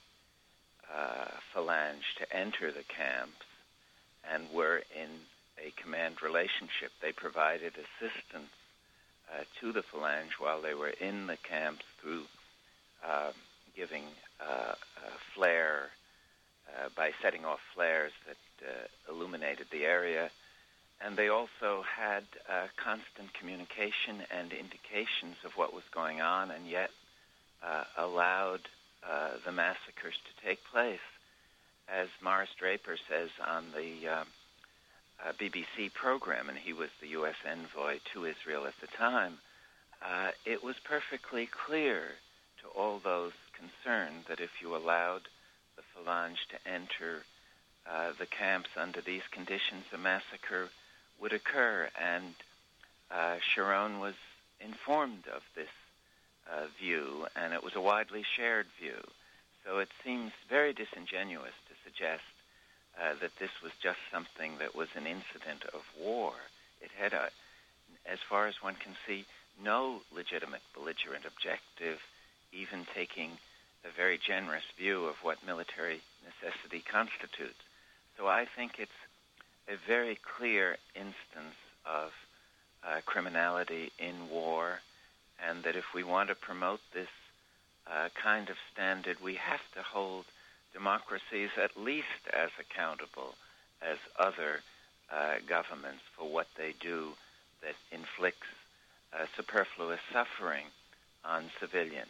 uh, Phalange to enter the camps and were in a command relationship. They provided assistance uh, to the Phalange while they were in the camps through uh, giving uh, a flare, uh, by setting off flares that uh, illuminated the area. And they also had uh, constant communication and indications of what was going on, and yet uh, allowed uh, the massacres to take place. As Morris Draper says on the uh, uh, B B C program, and he was the U S envoy to Israel at the time, uh, it was perfectly clear to all those concerned that if you allowed the Phalange to enter uh, the camps under these conditions, a massacre would occur. And uh, Sharon was informed of this uh, view, and it was a widely shared view. So it seems very disingenuous to suggest uh, that this was just something that was an incident of war. It had, a, as far as one can see, no legitimate belligerent objective, even taking a very generous view of what military necessity constitutes. So I think it's a very clear instance of uh, criminality in war, and that if we want to promote this uh, kind of standard, we have to hold democracies at least as accountable as other uh, governments for what they do that inflicts uh, superfluous suffering on civilians.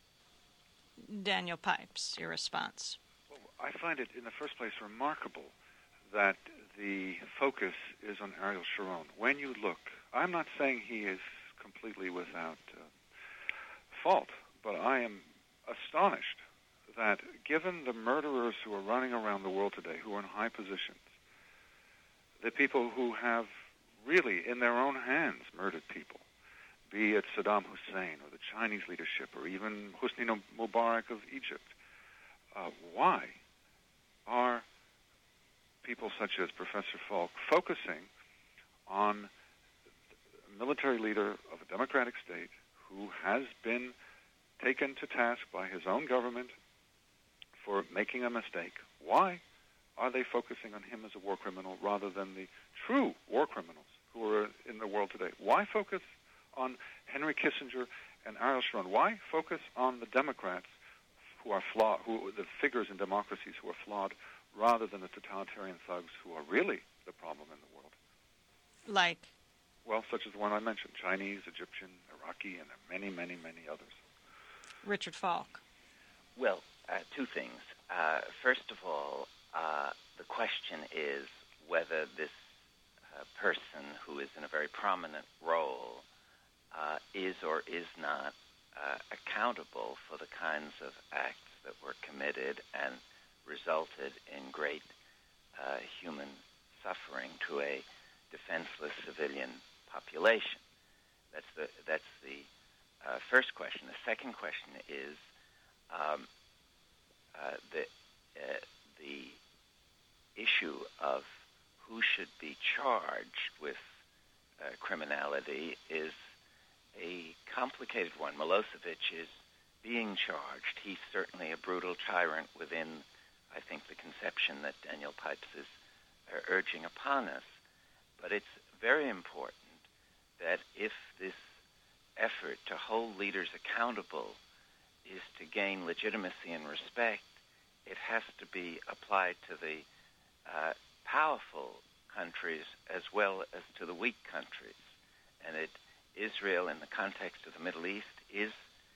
Daniel Pipes, your response. Well, I find it, in the first place, remarkable that the focus is on Ariel Sharon. When you look, I'm not saying he is completely without uh, fault, but I am astonished that given the murderers who are running around the world today, who are in high positions, the people who have really in their own hands murdered people, be it Saddam Hussein or the Chinese leadership or even Hosni Mubarak of Egypt, uh, why are people such as Professor Falk focusing on a military leader of a democratic state who has been taken to task by his own government for making a mistake? Why are they focusing on him as a war criminal rather than the true war criminals who are in the world today? Why focus on Henry Kissinger and Ariel Sharon? Why focus on the Democrats who are flawed, who the figures in democracies who are flawed, rather than the totalitarian thugs who are really the problem in the world? Like? Well, such as the one I mentioned, Chinese, Egyptian, Iraqi, and many, many, many others. Richard Falk. Well, uh, two things. Uh, first of all, uh, the question is whether this uh, person who is in a very prominent role uh, is or is not uh, accountable for the kinds of acts that were committed and resulted in great uh, human suffering to a defenseless civilian population. That's the that's the uh, first question. The second question is um, uh, the uh, the issue of who should be charged with uh, criminality is a complicated one. Milosevic is being charged. He's certainly a brutal tyrant within, I think, the conception that Daniel Pipes is uh, urging upon us. But it's very important that if this effort to hold leaders accountable is to gain legitimacy and respect, it has to be applied to the uh, powerful countries as well as to the weak countries. And it, Israel, in the context of the Middle East, is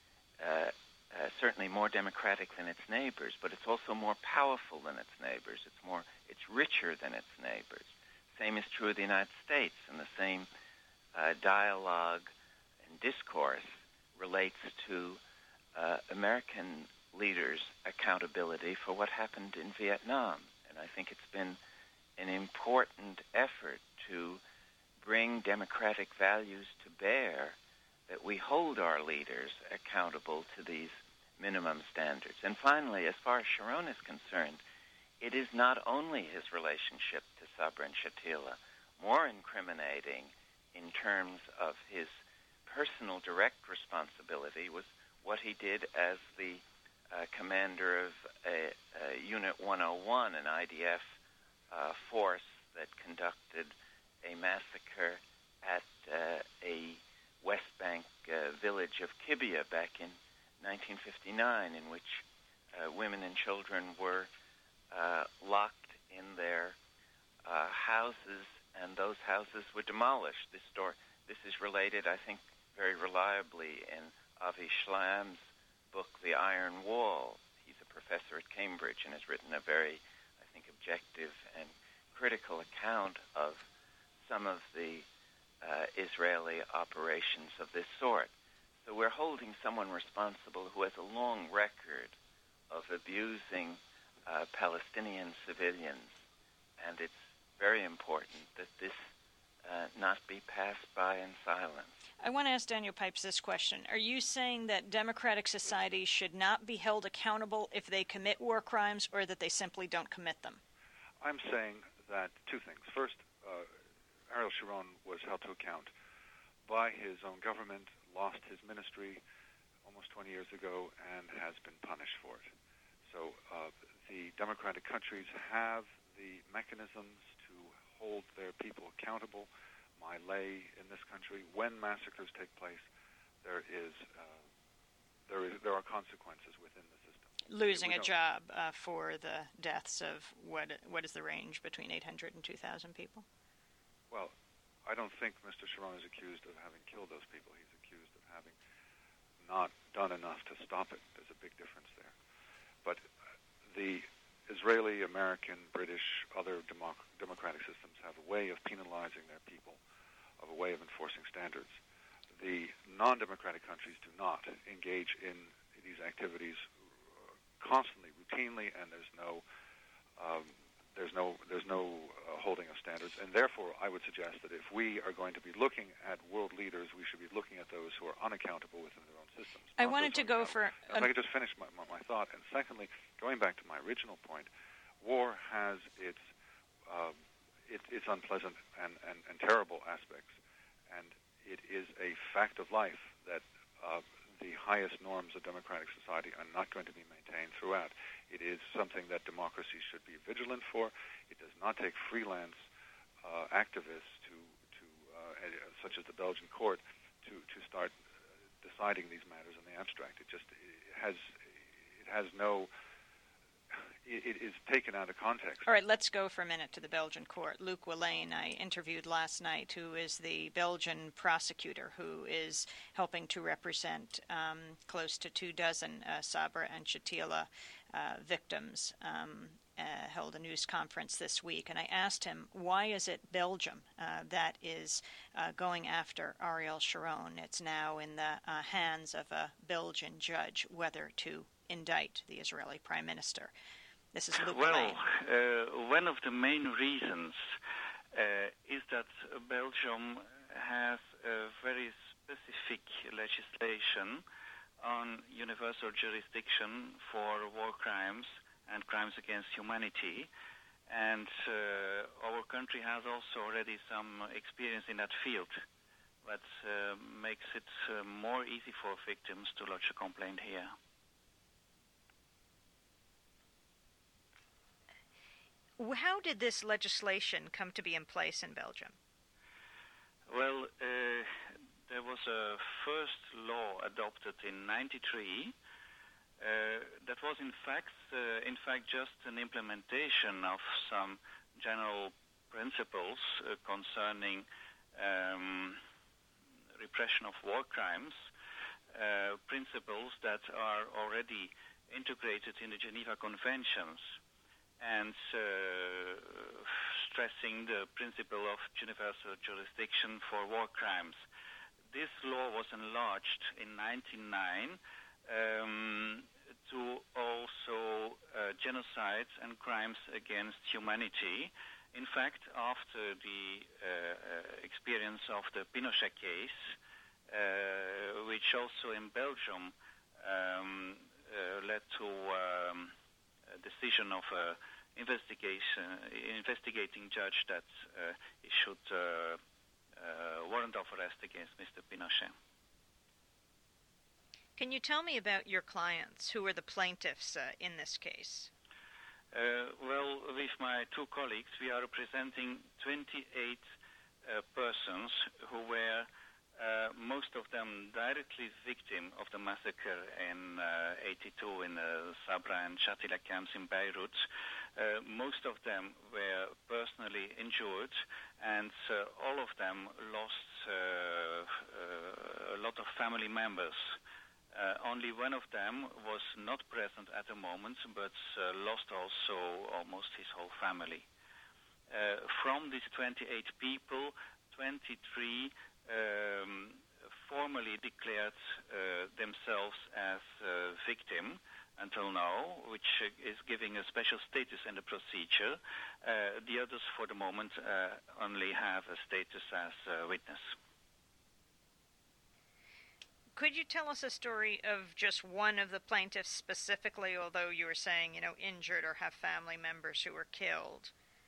uh, uh, certainly more democratic than its neighbors, but it's also more powerful than its neighbors. It's more, it's richer than its neighbors. Same is true of the United States, and the same uh, dialogue and discourse relates to uh, American leaders' accountability for what happened in Vietnam. And I think it's been an important effort to bring democratic values to bear, that we hold our leaders accountable to these minimum standards. And finally, as far as Sharon is concerned, it is not only his relationship to Sabra and Shatila. More incriminating in terms of his personal direct responsibility was what he did as the uh, commander of a, a Unit one oh one, an I D F uh, force that conducted a massacre at uh, a West Bank uh, village of Kibia back in nineteen fifty-nine, in which uh, women and children were uh, locked in their uh, houses, and those houses were demolished. This story, this is related, I think, very reliably in Avi Shlam's book, The Iron Wall. He's a professor at Cambridge and has written a very, I think, objective and critical account of some of the uh, Israeli operations of this sort. So we're holding someone responsible who has a long record of abusing uh, Palestinian civilians, and it's very important that this uh, not be passed by in silence. I want to ask Daniel Pipes this question. Are you saying that democratic societies should not be held accountable if they commit war crimes, or that they simply don't commit them? I'm saying that two things. First, uh, Ariel Sharon was held to account by his own government, lost his ministry almost twenty years ago, and has been punished for it. So uh, the democratic countries have the mechanisms to hold their people accountable. My lay in this country, when massacres take place, there is uh, there is there are consequences within the system. Losing a job uh, for the deaths of what what is the range between eight hundred and two thousand people? Well, I don't think Mister Sharon is accused of having killed those people. He's accused of having not done enough to stop it. There's a big difference there. But the Israeli, American, British, other democ- democratic systems have a way of penalizing their people, of a way of enforcing standards. The non-democratic countries do not engage in these activities constantly, routinely, and there's no um, there's no there's no uh, holding of standards. And therefore, I would suggest that if we are going to be looking at world leaders, we should be looking at those who are unaccountable within their own systems. I wanted to go for... If I could just finish my, my, my thought. And secondly, going back to my original point, war has its um, it, its unpleasant and, and, and terrible aspects. And it is a fact of life that uh, the highest norms of democratic society are not going to be maintained throughout. It is something that democracy should be vigilant for. It does not take freelance uh, activists to, to uh, such as the Belgian court, to, to start uh, deciding these matters in the abstract. It just it has it has no. It, it is taken out of context. All right, let's go for a minute to the Belgian court. Luc Welaine, I interviewed last night, who is the Belgian prosecutor who is helping to represent um, close to two dozen uh, Sabra and Shatila uh, victims, um, uh, held a news conference this week. And I asked him, why is it Belgium uh, that is uh, going after Ariel Sharon? It's now in the uh, hands of a Belgian judge whether to indict the Israeli prime minister. This is Luc Well, uh, one of the main reasons uh, is that Belgium has a very specific legislation on universal jurisdiction for war crimes and crimes against humanity. And uh, our country has also already some experience in that field. That uh, makes it uh, more easy for victims to lodge a complaint here. How did this legislation come to be in place in Belgium? Well, uh, there was a first law adopted in ninety-three. Uh, that was in fact, uh, in fact, just an implementation of some general principles uh, concerning um, repression of war crimes, uh, principles that are already integrated in the Geneva Conventions, and uh, stressing the principle of universal jurisdiction for war crimes. This law was enlarged in nineteen oh nine um, to also uh, genocides and crimes against humanity. In fact, after the uh, experience of the Pinochet case, uh, which also in Belgium um, uh, led to um, a decision of a investigation, investigating judge that uh, issued uh, uh, warrant of arrest against Mister Pinochet. Can you tell me about your clients? Who are the plaintiffs uh, in this case? Uh, well, with my two colleagues, we are representing twenty-eight uh, persons who were uh, most of them directly victim of the massacre in uh, eighty-two in the Sabra and Shatila camps in Beirut. Uh, most of them were personally injured, and uh, all of them lost uh, uh, a lot of family members. Uh, only one of them was not present at the moment, but uh, lost also almost his whole family. Uh, from these twenty-eight people, twenty-three um, formally declared uh, themselves as a victim until now, which uh, is giving a special status in the procedure. Uh, the others, for the moment, uh, only have a status as a witness. Could you tell us a story of just one of the plaintiffs specifically, although you were saying, you know, injured or have family members who were killed?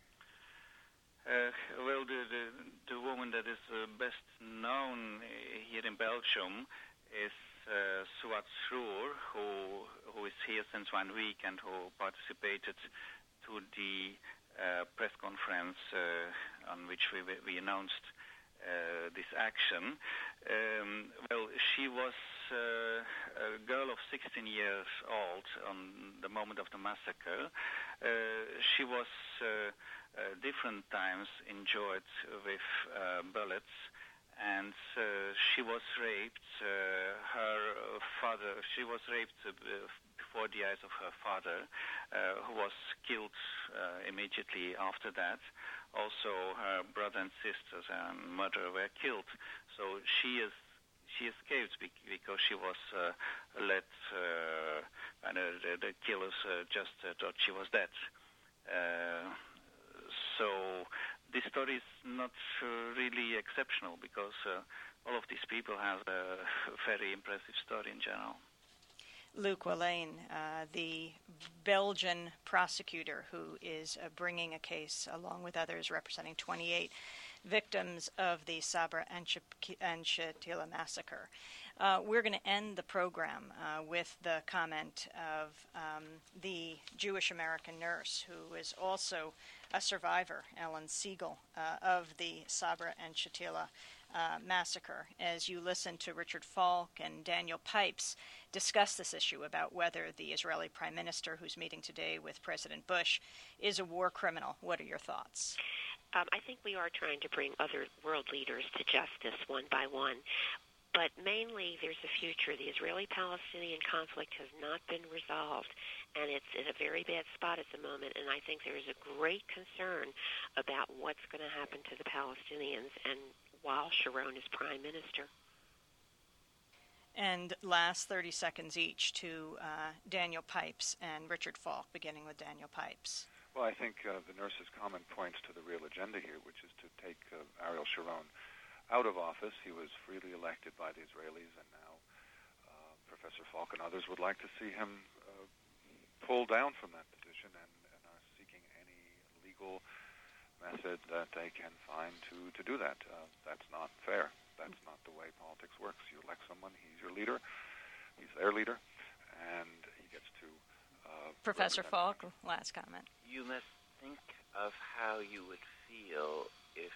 Uh, well, the, the the woman that is uh, best known here in Belgium is uh, Suat Sroer, who who is here since one week and who participated to the uh, press conference uh, on which we we announced uh, this action. Um, well, she was uh, a girl of sixteen years old on the moment of the massacre. Uh, she was uh, uh, different times injured with uh, bullets, and uh, she was raped. Uh, her father, she was raped uh, before the eyes of her father, uh, who was killed uh, immediately after that. Also, her brother and sisters and mother were killed. So she is she escaped because she was uh, let, uh, and uh, the, the killers uh, just uh, thought she was dead. Uh, so this story is not uh, really exceptional because uh, all of these people have a very impressive story in general. Luc Welaine, uh, the Belgian prosecutor who is uh, bringing a case along with others representing twenty-eight victims of the Sabra and Shatila massacre. Uh, we're going to end the program uh, with the comment of um, the Jewish-American nurse who is also a survivor, Ellen Siegel, uh, of the Sabra and Shatila uh, massacre, as you listen to Richard Falk and Daniel Pipes discuss this issue about whether the Israeli Prime Minister, who's meeting today with President Bush, is a war criminal. What are your thoughts? Um, I think we are trying to bring other world leaders to justice one by one. But mainly, there's a future. The Israeli-Palestinian conflict has not been resolved, and it's in a very bad spot at the moment. And I think there is a great concern about what's going to happen to the Palestinians and while Sharon is prime minister. And last thirty seconds each to uh, Daniel Pipes and Richard Falk, beginning with Daniel Pipes. Well, I think uh, the nurse's comment points to the real agenda here, which is to take uh, Ariel Sharon out of office. He was freely elected by the Israelis, and now uh, Professor Falk and others would like to see him uh, pulled down from that position and, and are seeking any legal method that they can find to, to do that. Uh, that's not fair. That's not the way politics works. You elect someone, he's your leader, he's their leader, and he gets to uh, Professor Falk, last comment. You must think of how you would feel if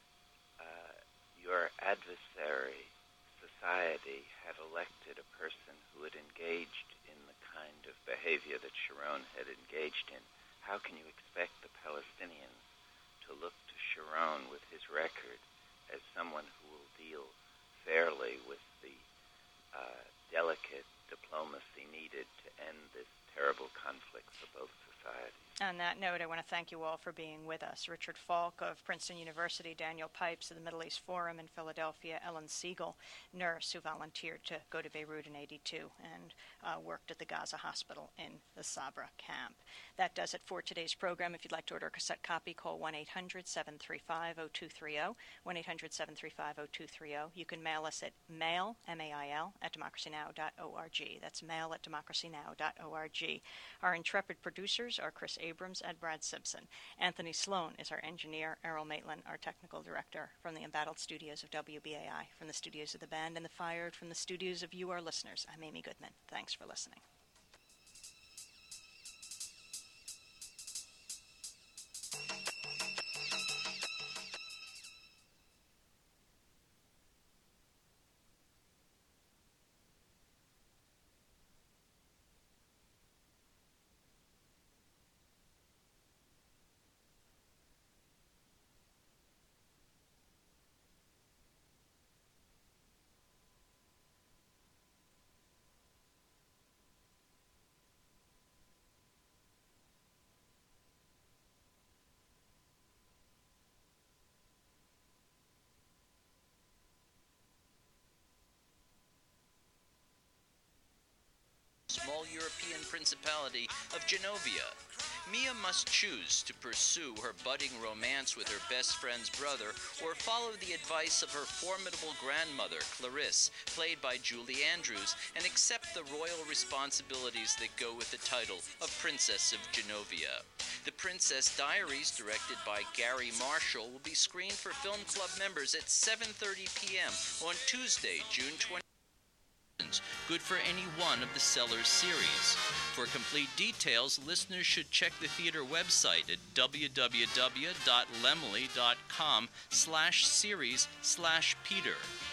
uh, your adversary, society, had elected a person who had engaged in the kind of behavior that Sharon had engaged in. How can you expect the Palestinians to look to Sharon with his record as someone who will deal fairly with the uh, delicate diplomacy needed to end this terrible conflict for both societies? On that note, I want to thank you all for being with us. Richard Falk of Princeton University, Daniel Pipes of the Middle East Forum in Philadelphia, Ellen Siegel, nurse who volunteered to go to Beirut in eighty-two and uh, worked at the Gaza hospital in the Sabra camp. That does it for today's program. If you'd like to order a cassette copy, call one eight hundred seven three five oh two three oh, one eight hundred seven three five oh two three oh. You can mail us at mail, M A I L, at democracy now dot org. That's mail at democracy now dot org. Our intrepid producers are Chris Abrams and Brad Simpson. Anthony Sloan is our engineer, Errol Maitland, our technical director. From the embattled studios of W B A I, from the studios of the band and the Fired, from the studios of you, our listeners, I'm Amy Goodman. Thanks for listening. Small European Principality of Genovia. Mia must choose to pursue her budding romance with her best friend's brother or follow the advice of her formidable grandmother, Clarisse, played by Julie Andrews, and accept the royal responsibilities that go with the title of Princess of Genovia. The Princess Diaries, directed by Gary Marshall, will be screened for Film Club members at seven thirty p.m. on Tuesday, June twentieth. Good for any one of the Sellers series. For complete details, listeners should check the theater website at w w w dot laemmle dot com slash series slash Peter.